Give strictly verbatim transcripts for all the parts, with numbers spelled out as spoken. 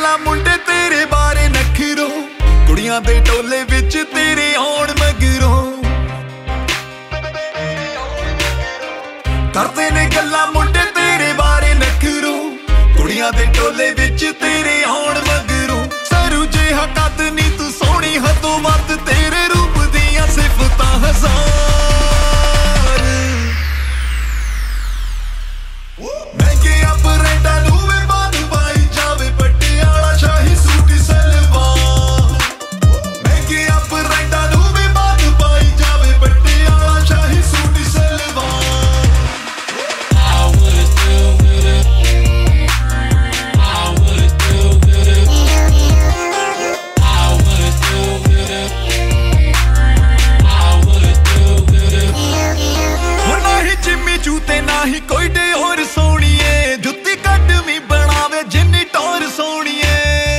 गल्लां मुंडे तेरे बारे नखरों, कुड़ियां दे टोले विच तेरे आउण मगरों करदे ने गल्लां मुंडे तेरे बारे नखरों, कुड़ियां दे टोले विच तेरे आउण मगरों। सरू जिहा कद नी तू सोहणी हदों वध, तेरे रूप दियां सिफतां हज़ार। महंगे ब्रांडां नूं वे बांध पाई जावे, पटियाला शाही सूट सलवार। महंगे ब्रांडां नूं वे बांध पाई जावे, पटियाला शाही सूट सलवार। जूते नाही कोई डे और सोनिए, जुत्ती कटवी बनावे जिन्नी टोर सोनिए।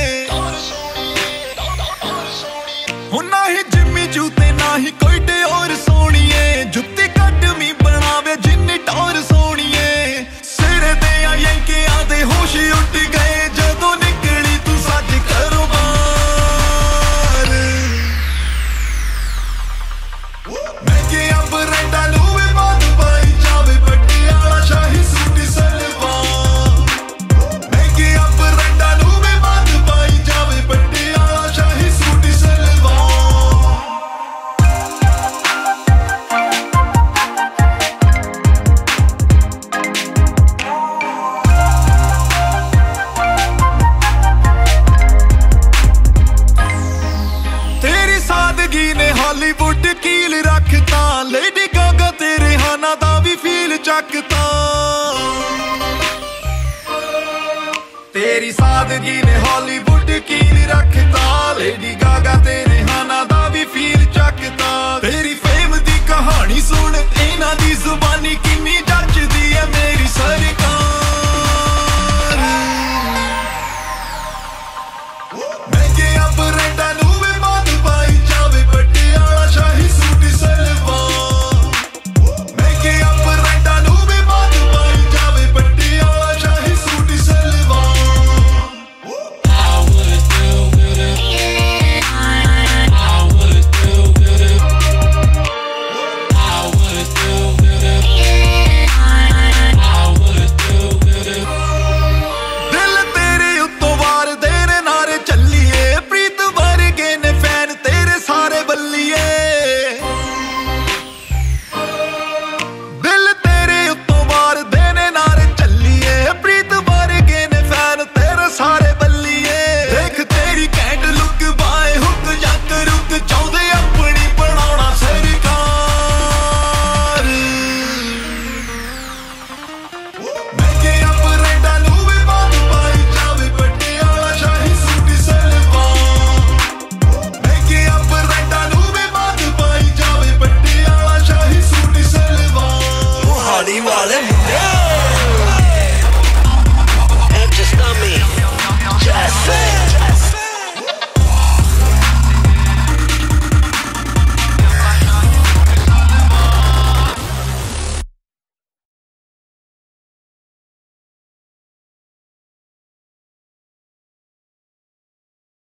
हो नाही जिम्मी जूते नाही कोई डे और सोनिए, जुत्ती कटवी बनावे जिन्नी टोर सोनिए। सिर दे यंकियां दे होश उठ गए जदों निकली तू सज घरों बाहर। महंगे ब्रांडां नूं वे बांध पाई जावे, पटियाला शाही सूट सलवार। महंगे ब्रांडां नूं वे बांध पाई जावे, पटियाला शाही सूट सलवार। तेरी सादगी ने हॉलीवुड कील रखता, लेडी गागा तेरे हाना दा भी फील चकता। तेरी सादगी ने हॉलीवुड कील रखता, लेडी गागा तेरे हाना दा भी फील चकता। तेरी फेम दी कहानी सुन, इन्हां दी जुबानी किन्नी जचदी है मेरी सरकार।